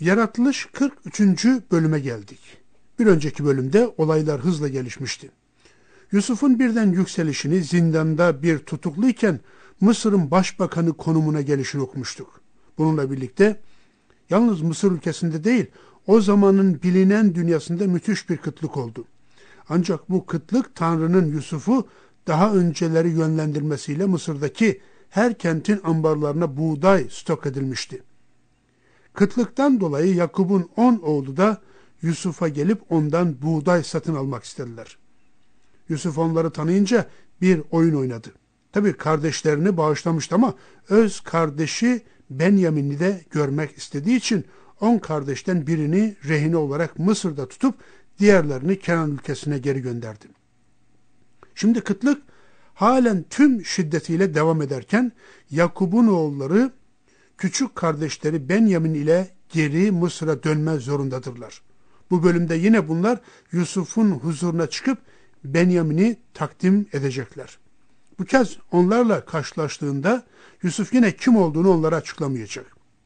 Yaratılış 43. bölüme geldik. Bir önceki bölümde olaylar hızla gelişmişti. Yusuf'un birden yükselişini, zindanda bir tutukluyken Mısır'ın başbakanı konumuna gelişini okumuştuk. Bununla birlikte yalnız Mısır ülkesinde değil, o zamanın bilinen dünyasında müthiş bir kıtlık oldu. Ancak bu kıtlık Tanrı'nın Yusuf'u daha önceleri yönlendirmesiyle Mısır'daki her kentin ambarlarına buğday stok edilmişti. Kıtlıktan dolayı Yakup'un 10 oğlu da Yusuf'a gelip ondan buğday satın almak istediler. Yusuf onları tanıyınca bir oyun oynadı. Tabii kardeşlerini bağışlamıştı ama öz kardeşi Benyamin'i de görmek istediği için 10 kardeşten birini rehine olarak Mısır'da tutup diğerlerini Kenan ülkesine geri gönderdi. Şimdi kıtlık halen tüm şiddetiyle devam ederken Yakup'un oğulları küçük kardeşleri Benyamin ile geri Mısır'a dönme zorundadırlar. Bu bölümde yine bunlar Yusuf'un huzuruna çıkıp Benyamin'i takdim edecekler. Bu kez onlarla karşılaştığında Yusuf yine kim olduğunu onlara açıklamayacak.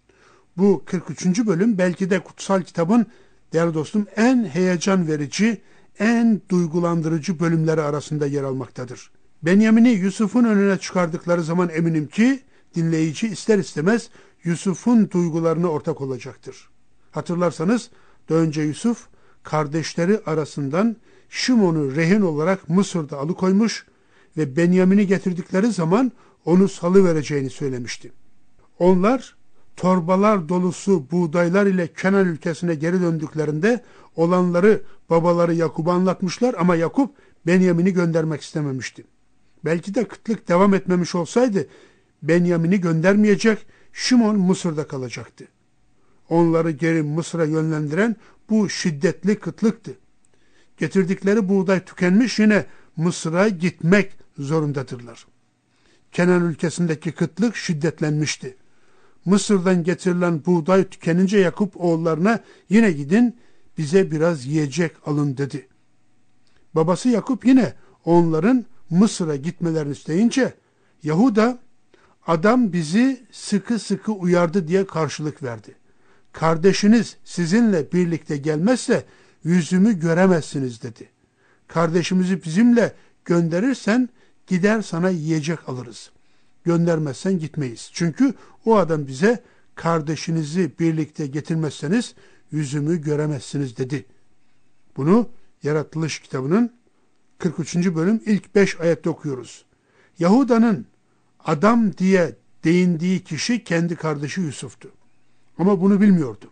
Bu 43. bölüm belki de kutsal kitabın değerli dostum en heyecan verici, en duygulandırıcı bölümleri arasında yer almaktadır. Benyamin'i Yusuf'un önüne çıkardıkları zaman eminim ki dinleyici ister istemez Yusuf'un duygularına ortak olacaktır. Hatırlarsanız daha önce Yusuf kardeşleri arasından Şimon'u rehin olarak Mısır'da alıkoymuş ve Benyamin'i getirdikleri zaman onu salıvereceğini söylemişti. Onlar torbalar dolusu buğdaylar ile Kenan ülkesine geri döndüklerinde olanları babaları Yakup'a anlatmışlar ama Yakup Benyamin'i göndermek istememişti. Belki de kıtlık devam etmemiş olsaydı Benyamin'i göndermeyecek, Şimon Mısır'da kalacaktı. Onları geri Mısır'a yönlendiren bu şiddetli kıtlıktı. Getirdikleri buğday tükenmiş, yine Mısır'a gitmek zorundadırlar. Kenan ülkesindeki kıtlık şiddetlenmişti. Mısır'dan getirilen buğday tükenince Yakup oğullarına yine gidin bize biraz yiyecek alın dedi. Babası Yakup yine onların Mısır'a gitmelerini isteyince Yahuda adam bizi sıkı sıkı uyardı diye karşılık verdi. Kardeşiniz sizinle birlikte gelmezse yüzümü göremezsiniz dedi. Kardeşimizi bizimle gönderirsen gider sana yiyecek alırız. Göndermezsen gitmeyiz. Çünkü o adam bize kardeşinizi birlikte getirmezseniz yüzümü göremezsiniz dedi. Bunu Yaratılış kitabının 43. bölüm ilk 5 ayette okuyoruz. Yahuda'nın adam diye değindiği kişi kendi kardeşi Yusuf'tu. Ama bunu bilmiyordu.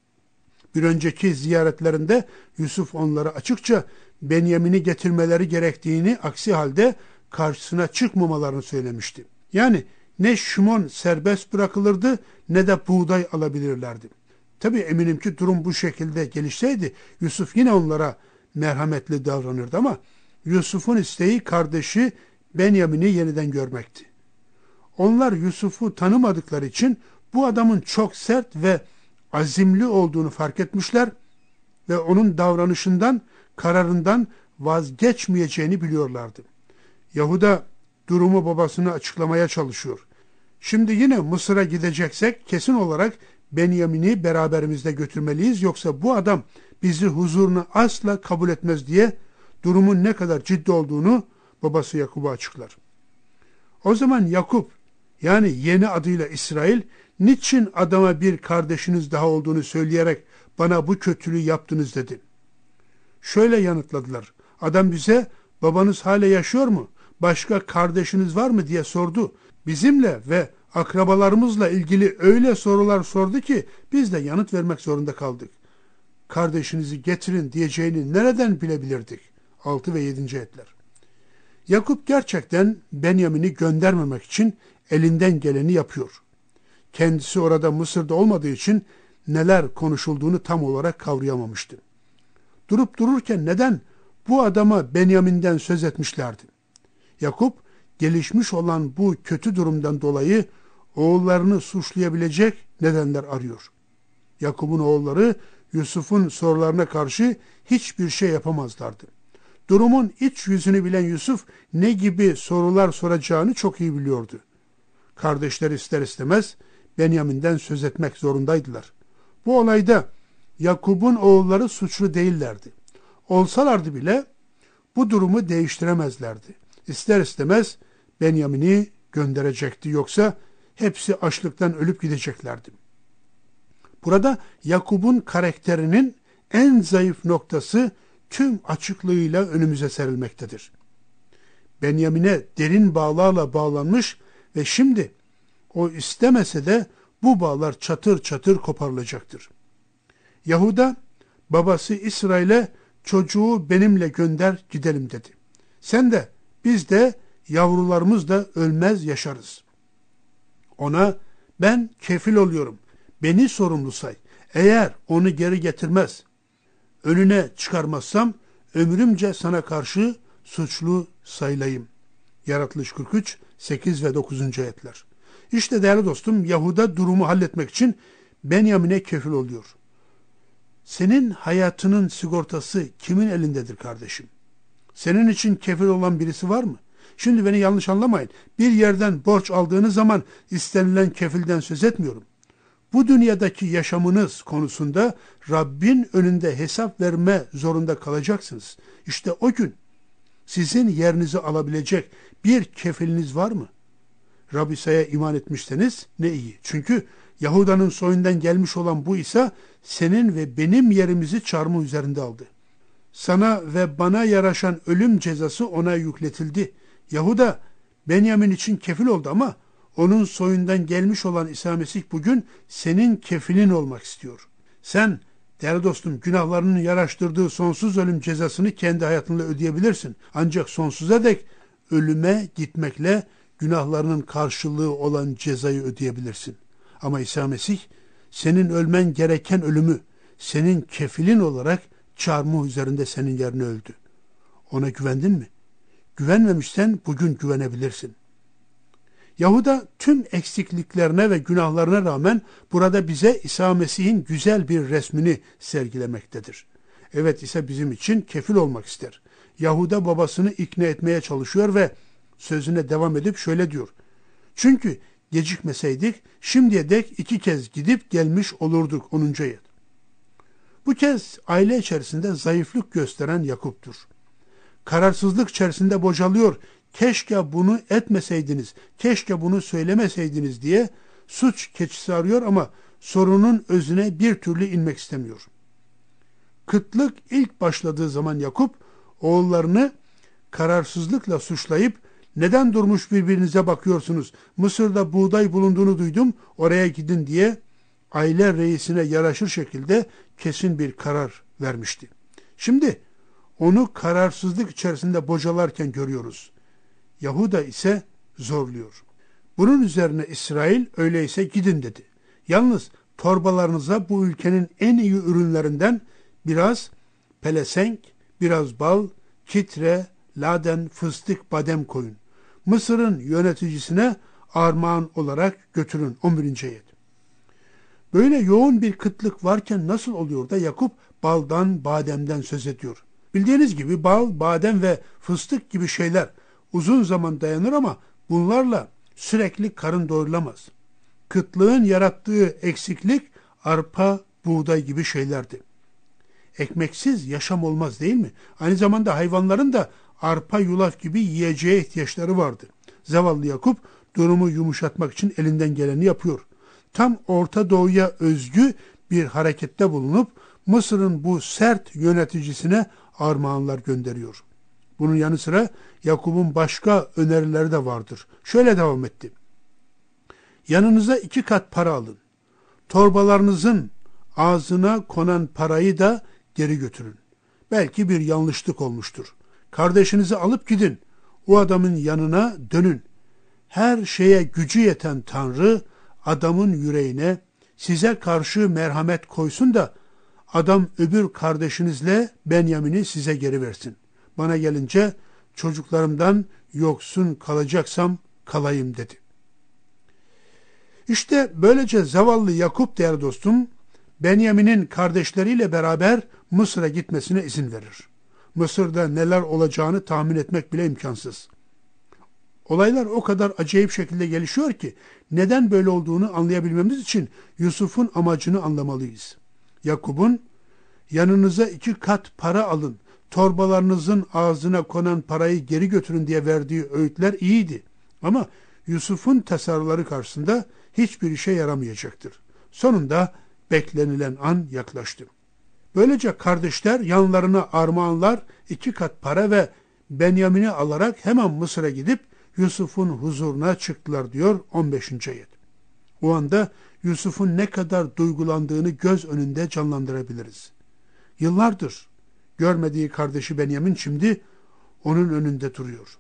Bir önceki ziyaretlerinde Yusuf onlara açıkça Benyamin'i getirmeleri gerektiğini, aksi halde karşısına çıkmamalarını söylemişti. Yani ne Şimon serbest bırakılırdı ne de buğday alabilirlerdi. Tabii eminim ki durum bu şekilde gelişseydi Yusuf yine onlara merhametli davranırdı ama Yusuf'un isteği kardeşi Benyamin'i yeniden görmekti. Onlar Yusuf'u tanımadıkları için bu adamın çok sert ve azimli olduğunu fark etmişler ve onun davranışından, kararından vazgeçmeyeceğini biliyorlardı. Yahuda durumu babasına açıklamaya çalışıyor. Şimdi yine Mısır'a gideceksek kesin olarak Benyamin'i beraberimizde götürmeliyiz, yoksa bu adam bizi huzuruna asla kabul etmez diye durumun ne kadar ciddi olduğunu babası Yakup'a açıklar. O zaman Yakup, yani yeni adıyla İsrail, niçin adama bir kardeşiniz daha olduğunu söyleyerek bana bu kötülüğü yaptınız dedi. Şöyle yanıtladılar. Adam bize babanız hala yaşıyor mu? Başka kardeşiniz var mı diye sordu. Bizimle ve akrabalarımızla ilgili öyle sorular sordu ki biz de yanıt vermek zorunda kaldık. Kardeşinizi getirin diyeceğini nereden bilebilirdik? 6 ve 7. ayetler. Yakup gerçekten Benyamin'i göndermemek için elinden geleni yapıyor. Kendisi orada Mısır'da olmadığı için neler konuşulduğunu tam olarak kavrayamamıştı. Durup dururken neden bu adama Benyamin'den söz etmişlerdi? Yakup gelişmiş olan bu kötü durumdan dolayı oğullarını suçlayabilecek nedenler arıyor. Yakup'un oğulları Yusuf'un sorularına karşı hiçbir şey yapamazlardı. Durumun iç yüzünü bilen Yusuf ne gibi sorular soracağını çok iyi biliyordu. Kardeşler ister istemez Benyamin'den söz etmek zorundaydılar. Bu olayda Yakup'un oğulları suçlu değillerdi. Olsalardı bile bu durumu değiştiremezlerdi. İster istemez Benyamin'i gönderecekti, yoksa hepsi açlıktan ölüp gideceklerdi. Burada Yakup'un karakterinin en zayıf noktası tüm açıklığıyla önümüze serilmektedir. Benyamin'e derin bağlarla bağlanmış ve şimdi o istemese de bu bağlar çatır çatır koparılacaktır. Yahuda babası İsrail'e çocuğu benimle gönder gidelim dedi. Sen de biz de yavrularımız da ölmez yaşarız. Ona ben kefil oluyorum. Beni sorumlu say. Eğer onu geri getirmez, önüne çıkarmazsam ömrümce sana karşı suçlu sayılayım. Yaratılış 43, 8 ve 9. ayetler. İşte değerli dostum, Yahuda durumu halletmek için Benyamin'e kefil oluyor. Senin hayatının sigortası kimin elindedir kardeşim? Senin için kefil olan birisi var mı? Şimdi beni yanlış anlamayın. Bir yerden borç aldığınız zaman istenilen kefilden söz etmiyorum. Bu dünyadaki yaşamınız konusunda Rabbin önünde hesap verme zorunda kalacaksınız. İşte o gün sizin yerinizi alabilecek bir kefiliniz var mı? Rab İsa'ya iman etmişseniz ne iyi. Çünkü Yahuda'nın soyundan gelmiş olan bu İsa senin ve benim yerimizi çarmıh üzerinde aldı. Sana ve bana yaraşan ölüm cezası ona yükletildi. Yahuda Benyamin için kefil oldu ama onun soyundan gelmiş olan İsa Mesih bugün senin kefilin olmak istiyor. Sen değerli dostum, günahlarının yaraştırdığı sonsuz ölüm cezasını kendi hayatınla ödeyebilirsin. Ancak sonsuza dek ölüme gitmekle günahlarının karşılığı olan cezayı ödeyebilirsin. Ama İsa Mesih senin ölmen gereken ölümü senin kefilin olarak çarmıh üzerinde senin yerine öldü. Ona güvendin mi? Güvenmemişsen bugün güvenebilirsin. Yahuda tüm eksikliklerine ve günahlarına rağmen burada bize İsa Mesih'in güzel bir resmini sergilemektedir. Evet, İsa bizim için kefil olmak ister. Yahuda babasını ikna etmeye çalışıyor ve sözüne devam edip şöyle diyor. Çünkü gecikmeseydik şimdiye dek 2 kez gidip gelmiş olurduk. 10. ayet. Bu kez aile içerisinde zayıflık gösteren Yakup'tur. Kararsızlık içerisinde bocalıyor. Keşke bunu etmeseydiniz, keşke bunu söylemeseydiniz diye suç keçisi arıyor ama sorunun özüne bir türlü inmek istemiyor. Kıtlık ilk başladığı zaman Yakup oğullarını kararsızlıkla suçlayıp neden durmuş birbirinize bakıyorsunuz? Mısır'da buğday bulunduğunu duydum, oraya gidin diye aile reisine yaraşır şekilde kesin bir karar vermişti. Şimdi onu kararsızlık içerisinde bocalarken görüyoruz. Yahuda ise zorluyor. Bunun üzerine İsrail öyleyse gidin dedi. Yalnız torbalarınıza bu ülkenin en iyi ürünlerinden biraz pelesenk, biraz bal, kitre, laden, fıstık, badem koyun. Mısır'ın yöneticisine armağan olarak götürün. 11. ayet. Böyle yoğun bir kıtlık varken nasıl oluyor da Yakup baldan, bademden söz ediyor? Bildiğiniz gibi bal, badem ve fıstık gibi şeyler uzun zaman dayanır ama bunlarla sürekli karın doyurulamaz. Kıtlığın yarattığı eksiklik arpa, buğday gibi şeylerdi. Ekmeksiz yaşam olmaz değil mi? Aynı zamanda hayvanların da arpa, yulaf gibi yiyeceğe ihtiyaçları vardı. Zavallı Yakup durumu yumuşatmak için elinden geleni yapıyor. Tam Orta Doğu'ya özgü bir harekette bulunup Mısır'ın bu sert yöneticisine armağanlar gönderiyor. Bunun yanı sıra Yakup'un başka önerileri de vardır. Şöyle devam etti. Yanınıza 2 kat para alın. Torbalarınızın ağzına konan parayı da geri götürün. Belki bir yanlışlık olmuştur. Kardeşinizi alıp gidin. O adamın yanına dönün. Her şeye gücü yeten Tanrı adamın yüreğine size karşı merhamet koysun da adam öbür kardeşinizle Benyamin'i size geri versin. Bana gelince çocuklarımdan yoksun kalacaksam kalayım dedi. İşte böylece zavallı Yakup değerli dostum Benyamin'in kardeşleriyle beraber Mısır'a gitmesine izin verir. Mısır'da neler olacağını tahmin etmek bile imkansız. Olaylar o kadar acayip şekilde gelişiyor ki neden böyle olduğunu anlayabilmemiz için Yusuf'un amacını anlamalıyız. Yakup'un yanınıza 2 kat para alın, torbalarınızın ağzına konan parayı geri götürün diye verdiği öğütler iyiydi. Ama Yusuf'un tasarruları karşısında hiçbir işe yaramayacaktır. Sonunda beklenilen an yaklaştı. Böylece kardeşler yanlarına armağanlar, 2 kat para ve Benyamin'i alarak hemen Mısır'a gidip Yusuf'un huzuruna çıktılar diyor 15. ayet. O anda Yusuf'un ne kadar duygulandığını göz önünde canlandırabiliriz. Yıllardır görmediği kardeşi Benyamin şimdi onun önünde duruyor.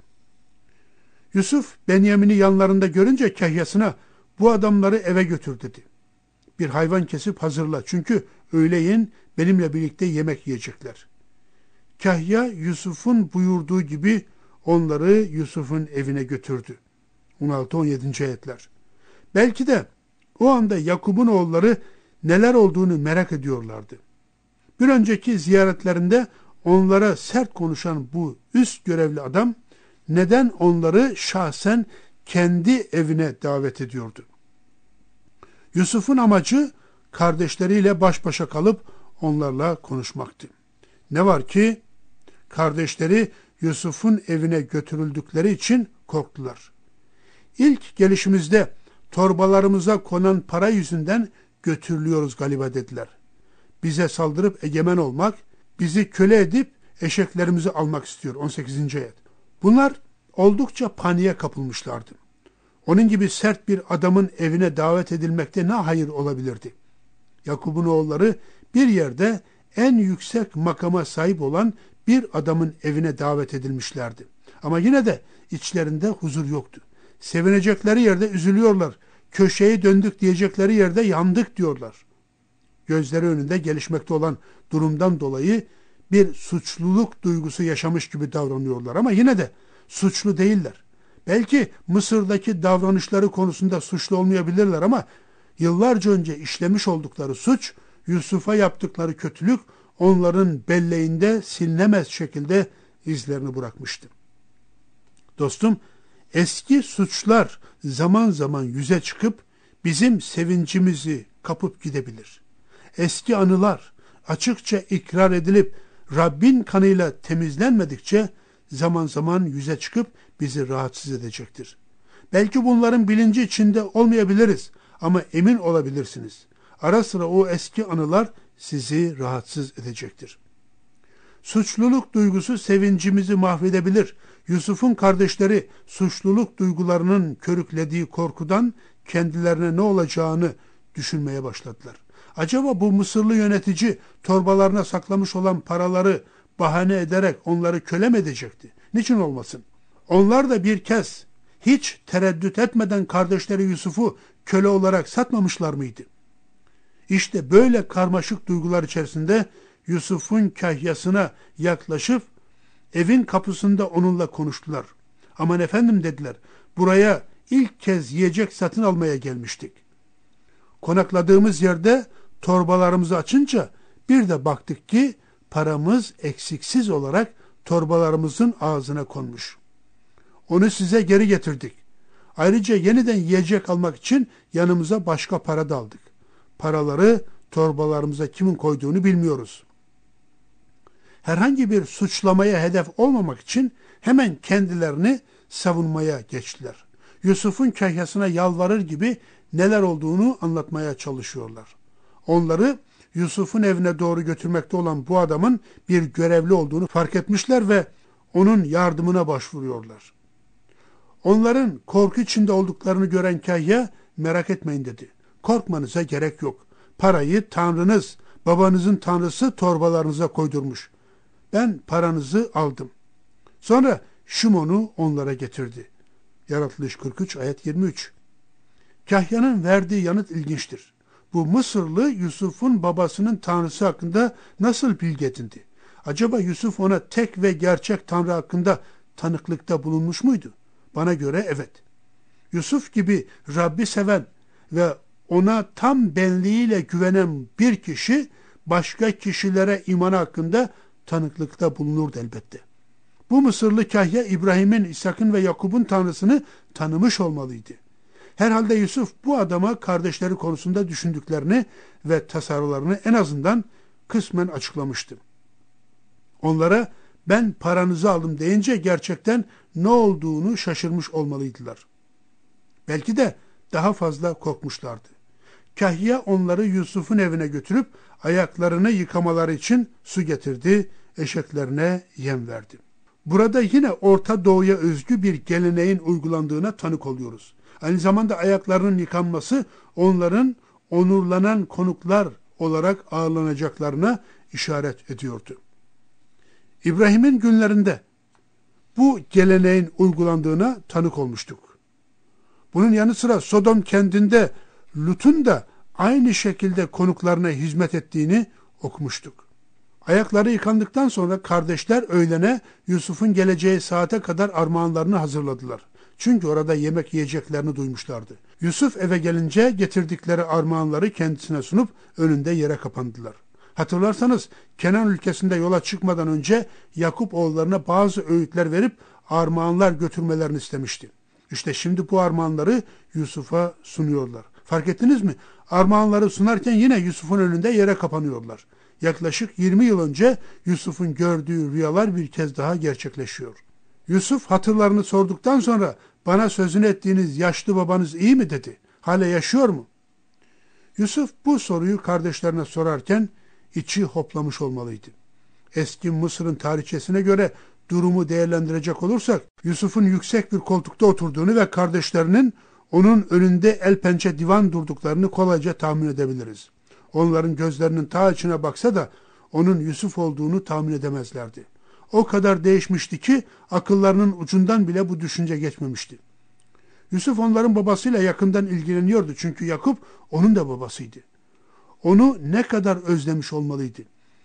Yusuf Benyamin'i yanlarında görünce kahyasına bu adamları eve götür dedi. Bir hayvan kesip hazırla çünkü öğleyin benimle birlikte yemek yiyecekler. Kahya Yusuf'un buyurduğu gibi onları Yusuf'un evine götürdü. 16-17. ayetler. Belki de o anda Yakup'un oğulları neler olduğunu merak ediyorlardı. Bir önceki ziyaretlerinde onlara sert konuşan bu üst görevli adam neden onları şahsen kendi evine davet ediyordu? Yusuf'un amacı kardeşleriyle baş başa kalıp onlarla konuşmaktı. Ne var ki kardeşleri Yusuf'un evine götürüldükleri için korktular. İlk gelişimizde torbalarımıza konan para yüzünden götürülüyoruz galiba dediler. Bize saldırıp egemen olmak, bizi köle edip eşeklerimizi almak istiyor. 18. ayet. Bunlar oldukça paniğe kapılmışlardı. Onun gibi sert bir adamın evine davet edilmekte ne hayır olabilirdi? Yakup'un oğulları bir yerde en yüksek makama sahip olan bir adamın evine davet edilmişlerdi. Ama yine de içlerinde huzur yoktu. Sevinecekleri yerde üzülüyorlar. Köşeyi döndük diyecekleri yerde yandık diyorlar. Gözleri önünde gelişmekte olan durumdan dolayı bir suçluluk duygusu yaşamış gibi davranıyorlar ama yine de suçlu değiller. Belki Mısır'daki davranışları konusunda suçlu olmayabilirler ama yıllarca önce işlemiş oldukları suç, Yusuf'a yaptıkları kötülük onların belleğinde silinemez şekilde izlerini bırakmıştı. Dostum, eski suçlar zaman zaman yüze çıkıp bizim sevincimizi kapıp gidebilir. Eski anılar açıkça ikrar edilip Rabbin kanıyla temizlenmedikçe zaman zaman yüze çıkıp bizi rahatsız edecektir. Belki bunların bilinci içinde olmayabiliriz ama emin olabilirsiniz. Ara sıra o eski anılar sizi rahatsız edecektir. Suçluluk duygusu sevincimizi mahvedebilir. Yusuf'un kardeşleri suçluluk duygularının körüklediği korkudan kendilerine ne olacağını düşünmeye başladılar. Acaba bu Mısırlı yönetici torbalarına saklamış olan paraları bahane ederek onları köle mi edecekti? Niçin olmasın? Onlar da bir kez hiç tereddüt etmeden kardeşleri Yusuf'u köle olarak satmamışlar mıydı? İşte böyle karmaşık duygular içerisinde Yusuf'un kahyasına yaklaşıp evin kapısında onunla konuştular. Aman efendim dediler, buraya ilk kez yiyecek satın almaya gelmiştik. Konakladığımız yerde torbalarımızı açınca bir de baktık ki paramız eksiksiz olarak torbalarımızın ağzına konmuş. Onu size geri getirdik. Ayrıca yeniden yiyecek almak için yanımıza başka para da aldık. Paraları torbalarımıza kimin koyduğunu bilmiyoruz. Herhangi bir suçlamaya hedef olmamak için hemen kendilerini savunmaya geçtiler. Yusuf'un kahyasına yalvarır gibi neler olduğunu anlatmaya çalışıyorlar. Onları Yusuf'un evine doğru götürmekte olan bu adamın bir görevli olduğunu fark etmişler ve onun yardımına başvuruyorlar. Onların korku içinde olduklarını gören kahya merak etmeyin dedi. Korkmanıza gerek yok. Parayı Tanrınız, babanızın Tanrısı torbalarınıza koydurmuş. Ben paranızı aldım. Sonra Şimon'u onlara getirdi. Yaratılış 43 ayet 23. Kahyanın verdiği yanıt ilginçtir. Bu Mısırlı Yusuf'un babasının Tanrısı hakkında nasıl bilgi edindi? Acaba Yusuf ona tek ve gerçek Tanrı hakkında tanıklıkta bulunmuş muydu? Bana göre evet. Yusuf gibi Rabbi seven ve ona tam benliğiyle güvenen bir kişi başka kişilere iman hakkında tanıklıkta bulunurdu elbette. Bu Mısırlı kahya İbrahim'in, İshak'ın ve Yakup'un tanrısını tanımış olmalıydı. Herhalde Yusuf bu adama kardeşleri konusunda düşündüklerini ve tasarrularını en azından kısmen açıklamıştı. Onlara ben paranızı aldım deyince gerçekten ne olduğunu şaşırmış olmalıydılar. Belki de daha fazla korkmuşlardı. Kahya onları Yusuf'un evine götürüp ayaklarını yıkamaları için su getirdi, eşeklerine yem verdi. Burada yine Orta Doğu'ya özgü bir geleneğin uygulandığına tanık oluyoruz. Aynı zamanda ayaklarının yıkanması onların onurlanan konuklar olarak ağırlanacaklarına işaret ediyordu. İbrahim'in günlerinde bu geleneğin uygulandığına tanık olmuştuk. Bunun yanı sıra Sodom kentinde Lut'un da aynı şekilde konuklarına hizmet ettiğini okumuştuk. Ayakları yıkandıktan sonra kardeşler öğlene Yusuf'un geleceği saate kadar armağanlarını hazırladılar. Çünkü orada yemek yiyeceklerini duymuşlardı. Yusuf eve gelince getirdikleri armağanları kendisine sunup önünde yere kapandılar. Hatırlarsanız Kenan ülkesinde yola çıkmadan önce Yakup oğullarına bazı öğütler verip armağanlar götürmelerini istemişti. İşte şimdi bu armağanları Yusuf'a sunuyorlar. Fark ettiniz mi? Armağanları sunarken yine Yusuf'un önünde yere kapanıyorlar. Yaklaşık 20 yıl önce Yusuf'un gördüğü rüyalar bir kez daha gerçekleşiyor. Yusuf hatırlarını sorduktan sonra bana sözünü ettiğiniz yaşlı babanız iyi mi dedi. Hala yaşıyor mu? Yusuf bu soruyu kardeşlerine sorarken içi hoplamış olmalıydı. Eski Mısır'ın tarihçesine göre durumu değerlendirecek olursak Yusuf'un yüksek bir koltukta oturduğunu ve kardeşlerinin onun önünde el pençe divan durduklarını kolayca tahmin edebiliriz. Onların gözlerinin ta içine baksa da onun Yusuf olduğunu tahmin edemezlerdi. O kadar değişmişti ki akıllarının ucundan bile bu düşünce geçmemişti. Yusuf onların babasıyla yakından ilgileniyordu çünkü Yakup onun da babasıydı. Onu ne kadar özlemiş olmalıydı.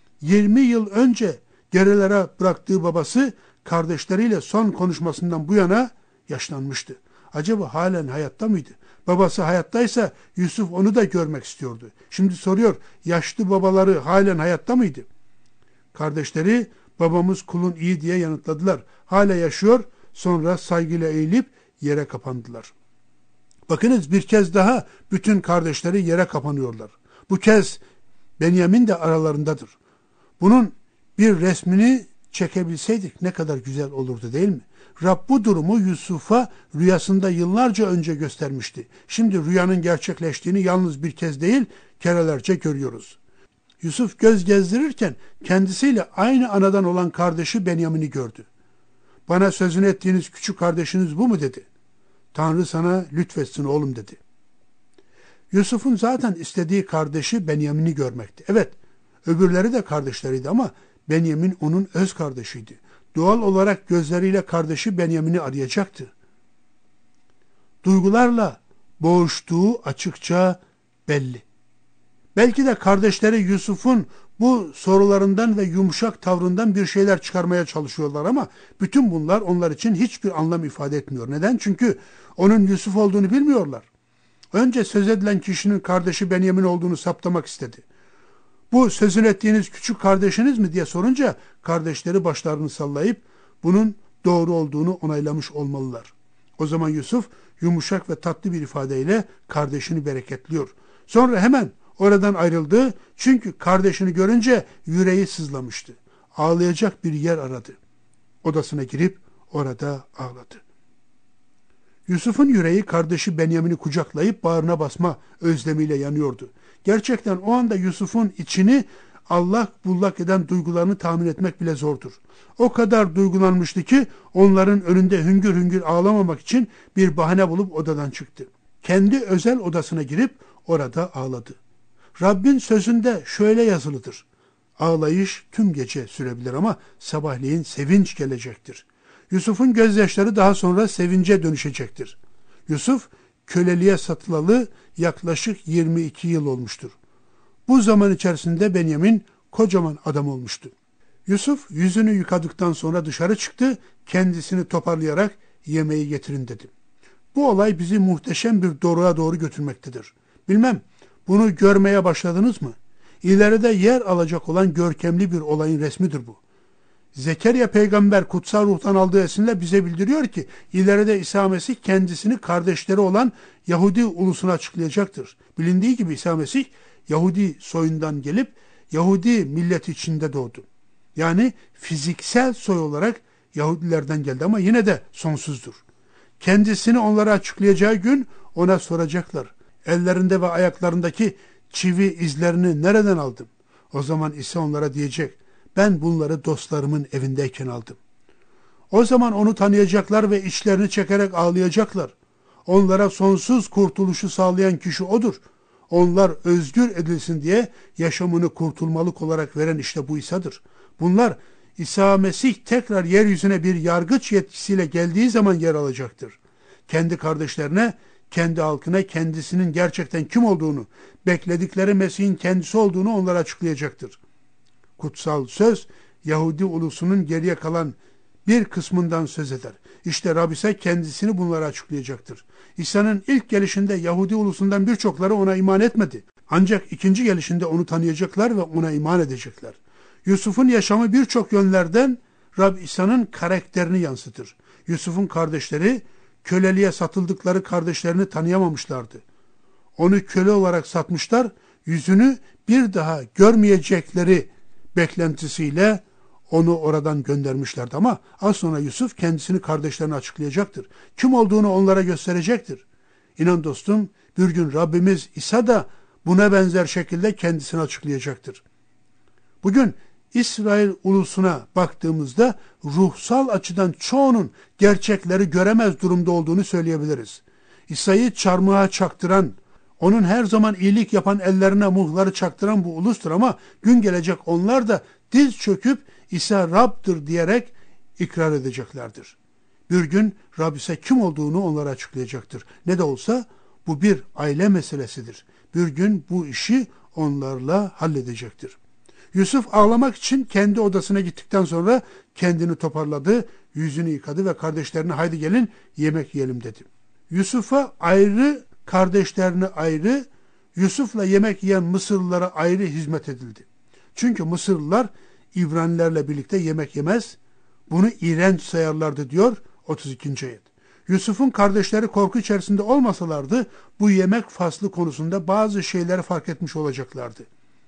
20 yıl önce gerilere bıraktığı babası kardeşleriyle son konuşmasından bu yana yaşlanmıştı. Acaba halen hayatta mıydı? Babası hayattaysa Yusuf onu da görmek istiyordu. Şimdi soruyor, yaşlı babaları halen hayatta mıydı? Kardeşleri babamız kulun iyi diye yanıtladılar. Hala yaşıyor, sonra saygıyla eğilip yere kapandılar. Bakınız bir kez daha bütün kardeşleri yere kapanıyorlar. Bu kez Benyamin de aralarındadır. Bunun bir resmini çekebilseydik ne kadar güzel olurdu değil mi? Rab bu durumu Yusuf'a rüyasında yıllarca önce göstermişti. Şimdi rüyanın gerçekleştiğini yalnız bir kez değil, kerelerce görüyoruz. Yusuf göz gezdirirken kendisiyle aynı anadan olan kardeşi Benyamin'i gördü. Bana sözünü ettiğiniz küçük kardeşiniz bu mu dedi. Tanrı sana lütfetsin oğlum dedi. Yusuf'un zaten istediği kardeşi Benyamin'i görmekti. Evet, öbürleri de kardeşleriydi ama Benyamin onun öz kardeşiydi. Doğal olarak gözleriyle kardeşi Benyamin'i arayacaktı. Duygularla boğuştuğu açıkça belli. Belki de kardeşleri Yusuf'un bu sorularından ve yumuşak tavrından bir şeyler çıkarmaya çalışıyorlar ama bütün bunlar onlar için hiçbir anlam ifade etmiyor. Neden? Çünkü onun Yusuf olduğunu bilmiyorlar. Önce söz edilen kişinin kardeşi Benyamin olduğunu saptamak istedi. Bu sözünü ettiğiniz küçük kardeşiniz mi diye sorunca kardeşleri başlarını sallayıp bunun doğru olduğunu onaylamış olmalılar. O zaman Yusuf yumuşak ve tatlı bir ifadeyle kardeşini bereketliyor. Sonra hemen oradan ayrıldı çünkü kardeşini görünce yüreği sızlamıştı. Ağlayacak bir yer aradı. Odasına girip orada ağladı. Yusuf'un yüreği kardeşi Benyamin'i kucaklayıp bağrına basma özlemiyle yanıyordu. Gerçekten o anda Yusuf'un içini allak bullak eden duygularını tahmin etmek bile zordur. O kadar duygulanmıştı ki onların önünde hüngür hüngür ağlamamak için bir bahane bulup odadan çıktı. Kendi özel odasına girip orada ağladı. Rabbin sözünde şöyle yazılıdır. Ağlayış tüm gece sürebilir ama sabahleyin sevinç gelecektir. Yusuf'un gözyaşları daha sonra sevince dönüşecektir. Yusuf köleliğe satılalı yaklaşık 22 yıl olmuştur. Bu zaman içerisinde Benyamin kocaman adam olmuştu. Yusuf yüzünü yıkadıktan sonra dışarı çıktı, kendisini toparlayarak yemeği getirin dedi. Bu olay bizi muhteşem bir doruğa doğru götürmektedir. Bilmem bunu görmeye başladınız mı? İleride yer alacak olan görkemli bir olayın resmidir bu. Zekeriya peygamber kutsal ruhtan aldığı esinle bize bildiriyor ki ileride İsa Mesih kendisini kardeşleri olan Yahudi ulusuna açıklayacaktır. Bilindiği gibi İsa Mesih Yahudi soyundan gelip Yahudi milleti içinde doğdu. Yani fiziksel soy olarak Yahudilerden geldi ama yine de sonsuzdur. Kendisini onlara açıklayacağı gün ona soracaklar. Ellerinde ve ayaklarındaki çivi izlerini nereden aldın? O zaman İsa onlara diyecek, ben bunları dostlarımın evindeyken aldım. O zaman onu tanıyacaklar ve içlerini çekerek ağlayacaklar. Onlara sonsuz kurtuluşu sağlayan kişi odur. Onlar özgür edilsin diye yaşamını kurtulmalık olarak veren işte bu İsa'dır. Bunlar İsa Mesih tekrar yeryüzüne bir yargıç yetkisiyle geldiği zaman yer alacaktır. Kendi kardeşlerine, kendi halkına kendisinin gerçekten kim olduğunu, bekledikleri Mesih'in kendisi olduğunu onlara açıklayacaktır. Kutsal söz Yahudi ulusunun geriye kalan bir kısmından söz eder. İşte Rab ise kendisini bunlara açıklayacaktır. İsa'nın ilk gelişinde Yahudi ulusundan birçokları ona iman etmedi. Ancak ikinci gelişinde onu tanıyacaklar ve ona iman edecekler. Yusuf'un yaşamı birçok yönlerden Rab İsa'nın karakterini yansıtır. Yusuf'un kardeşleri köleliğe satıldıkları kardeşlerini tanıyamamışlardı. Onu köle olarak satmışlar, yüzünü bir daha görmeyecekleri beklentisiyle onu oradan göndermişlerdi. Ama az sonra Yusuf kendisini kardeşlerine açıklayacaktır. Kim olduğunu onlara gösterecektir. İnan dostum, bir gün Rabbimiz İsa da buna benzer şekilde kendisini açıklayacaktır. Bugün İsrail ulusuna baktığımızda ruhsal açıdan çoğunun gerçekleri göremez durumda olduğunu söyleyebiliriz. İsa'yı çarmıha çaktıran, onun her zaman iyilik yapan ellerine muhları çaktıran bu ulustur ama gün gelecek onlar da diz çöküp İsa Rab'dır diyerek ikrar edeceklerdir. Bir gün Rab ise kim olduğunu onlara açıklayacaktır. Ne de olsa bu bir aile meselesidir. Bir gün bu işi onlarla halledecektir. Yusuf ağlamak için kendi odasına gittikten sonra kendini toparladı, yüzünü yıkadı ve kardeşlerine haydi gelin yemek yiyelim dedi. Yusuf'a ayrı, kardeşlerine ayrı, Yusuf'la yemek yiyen Mısırlılara ayrı hizmet edildi. Çünkü Mısırlılar İbranilerle birlikte yemek yemez, bunu iğrenç sayarlardı diyor 32. ayet. Yusuf'un kardeşleri korku içerisinde olmasalardı bu yemek faslı konusunda bazı şeyleri fark etmiş olacaklardı.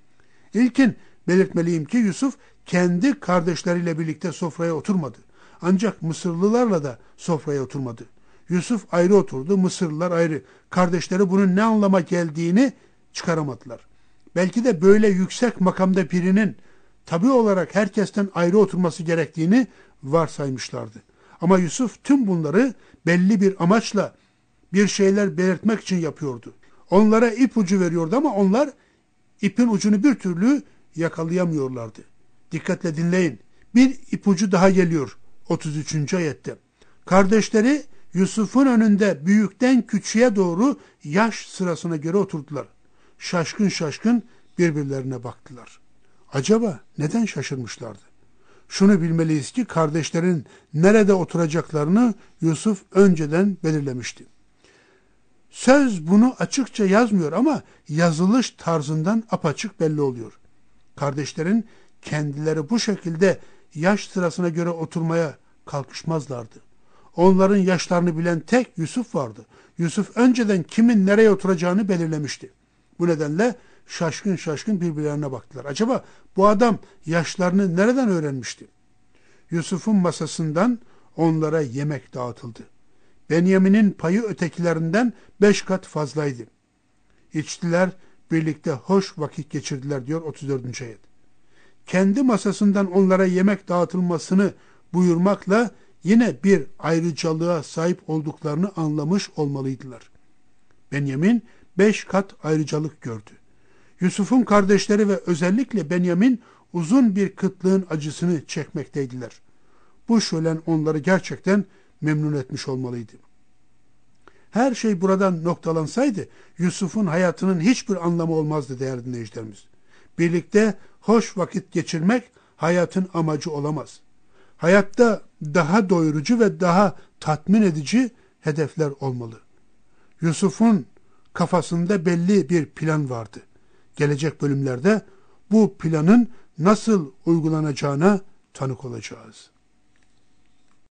İlkin belirtmeliyim ki Yusuf kendi kardeşleriyle birlikte sofraya oturmadı. Ancak Mısırlılarla da sofraya oturmadı. Yusuf ayrı oturdu, Mısırlılar ayrı. Kardeşleri bunun ne anlama geldiğini çıkaramadılar. Belki de böyle yüksek makamda birinin tabii olarak herkesten ayrı oturması gerektiğini varsaymışlardı. Ama Yusuf tüm bunları belli bir amaçla bir şeyler belirtmek için yapıyordu. Onlara ipucu veriyordu ama onlar ipin ucunu bir türlü yakalayamıyorlardı. Dikkatle dinleyin. Bir ipucu daha geliyor 33. ayette. Kardeşleri Yusuf'un önünde büyükten küçüğe doğru yaş sırasına göre oturdular. Şaşkın şaşkın birbirlerine baktılar. Acaba neden şaşırmışlardı? Şunu bilmeliyiz ki kardeşlerin nerede oturacaklarını Yusuf önceden belirlemişti. Söz bunu açıkça yazmıyor ama yazılış tarzından apaçık belli oluyor. Kardeşlerin kendileri bu şekilde yaş sırasına göre oturmaya kalkışmazlardı. Onların yaşlarını bilen tek Yusuf vardı. Yusuf önceden kimin nereye oturacağını belirlemişti. Bu nedenle şaşkın şaşkın birbirlerine baktılar. Acaba bu adam yaşlarını nereden öğrenmişti? Yusuf'un masasından onlara yemek dağıtıldı. Benyamin'in payı ötekilerinden 5 kat fazlaydı. İçtiler, birlikte hoş vakit geçirdiler diyor 34. ayet. Kendi masasından onlara yemek dağıtılmasını buyurmakla yine bir ayrıcalığa sahip olduklarını anlamış olmalıydılar. Benyamin 5 kat ayrıcalık gördü. Yusuf'un kardeşleri ve özellikle Benyamin uzun bir kıtlığın acısını çekmekteydiler. Bu şölen onları gerçekten memnun etmiş olmalıydı. Her şey buradan noktalansaydı Yusuf'un hayatının hiçbir anlamı olmazdı değerli dinleyicilerimiz. Birlikte hoş vakit geçirmek hayatın amacı olamaz. Hayatta daha doyurucu ve daha tatmin edici hedefler olmalı. Yusuf'un kafasında belli bir plan vardı. Gelecek bölümlerde bu planın nasıl uygulanacağına tanık olacağız.